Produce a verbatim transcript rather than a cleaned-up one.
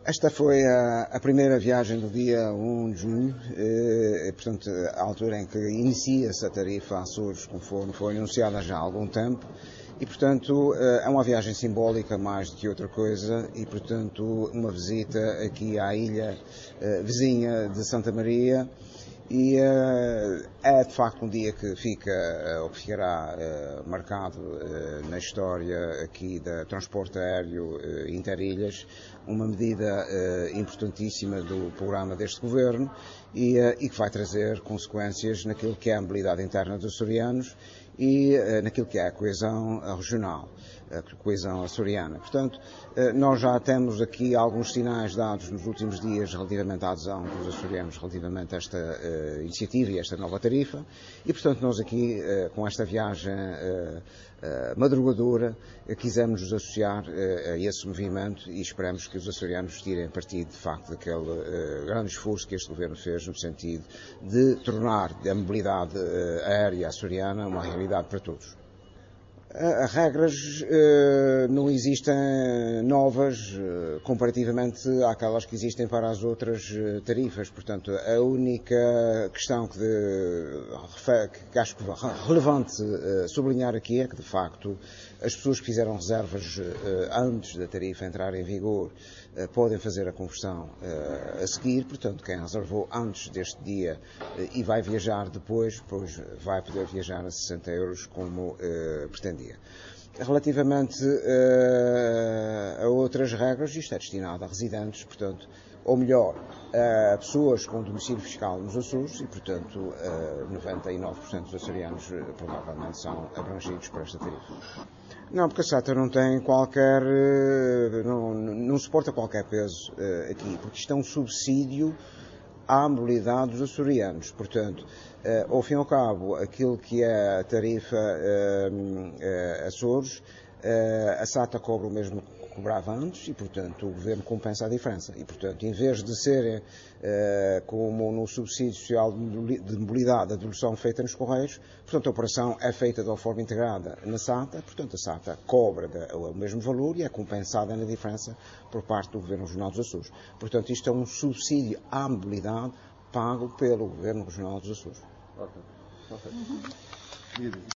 Esta foi a, a primeira viagem do dia um de junho, eh, portanto, a altura em que inicia-se a tarifa Açores, conforme foi anunciada já há algum tempo, e, portanto, eh, é uma viagem simbólica mais do que outra coisa, e, portanto, uma visita aqui à ilha eh, vizinha de Santa Maria. E uh, é de facto um dia que fica, uh, ou que ficará uh, marcado uh, na história aqui da transporte aéreo uh, interilhas, uma medida uh, importantíssima do programa deste governo e, uh, e que vai trazer consequências naquilo que é a mobilidade interna dos açorianos e uh, naquilo que é a coesão regional, a coesão açoriana. Portanto, uh, nós já temos aqui alguns sinais dados nos últimos dias relativamente à adesão dos açorianos relativamente a esta uh, iniciativa e esta nova tarifa e, portanto, nós aqui, uh, com esta viagem uh, uh, madrugadora, uh, quisemos nos associar uh, a esse movimento e esperamos que os açorianos tirem partido, de facto, daquele uh, grande esforço que este governo fez no sentido de tornar a mobilidade uh, aérea açoriana uma realidade para todos. As regras uh, não existem novas uh, comparativamente àquelas que existem para as outras uh, tarifas. Portanto, a única questão que, de, que acho relevante uh, sublinhar aqui é que, de facto, as pessoas que fizeram reservas uh, antes da tarifa entrar em vigor uh, podem fazer a conversão uh, a seguir. Portanto, quem reservou antes deste dia uh, e vai viajar depois, pois vai poder viajar a sessenta euros como uh, pretendia. Relativamente uh, a outras regras, isto é destinado a residentes, portanto, ou melhor, a pessoas com domicílio fiscal nos Açores e, portanto, uh, noventa e nove por cento dos açorianos uh, provavelmente são abrangidos por esta tarifa. Não, porque a SATA não tem qualquer, uh, não, não suporta qualquer peso uh, aqui, porque isto é um subsídio à mobilidade dos açorianos. Portanto, eh, ao fim e ao cabo, aquilo que é a tarifa eh, eh, Açores, eh, a SATA cobra o mesmo que cobrava antes e, portanto, o governo compensa a diferença. E, portanto, em vez de serem, eh, como no subsídio social de mobilidade, a devolução feita nos Correios, portanto, a operação é feita de uma forma integrada na SATA, portanto, a SATA cobra o mesmo valor e é compensada na diferença por parte do Governo Regional dos Açores. Portanto, isto é um subsídio à mobilidade pago pelo Governo Regional dos Açores. Okay. Okay.